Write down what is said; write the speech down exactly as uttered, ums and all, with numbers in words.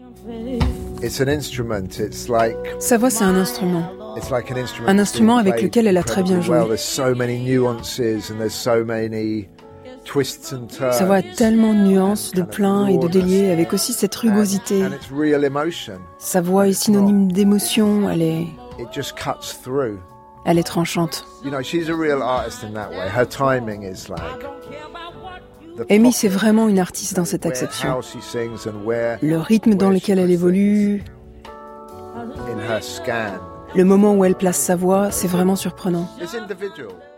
It's an instrument. It's like Sa voix, c'est un instrument. it's like an instrument. Un instrument avec lequel elle a très bien joué. Well, there's so many nuances and there's so many twists and turns. Sa voix a tellement de nuances, de pleins et de déliés, avec aussi cette rugosité. And it's real emotion. Sa voix est synonyme d'émotion, elle est, It just cuts through. elle est tranchante. You know, she's a real artist in that way. Her timing is like the Amy, pop- c'est vraiment une artiste dans cette where- acception. how she sings and where Le rythme dans lequel elle évolue, in her scan. le moment où elle place sa voix, c'est vraiment surprenant. It's individual.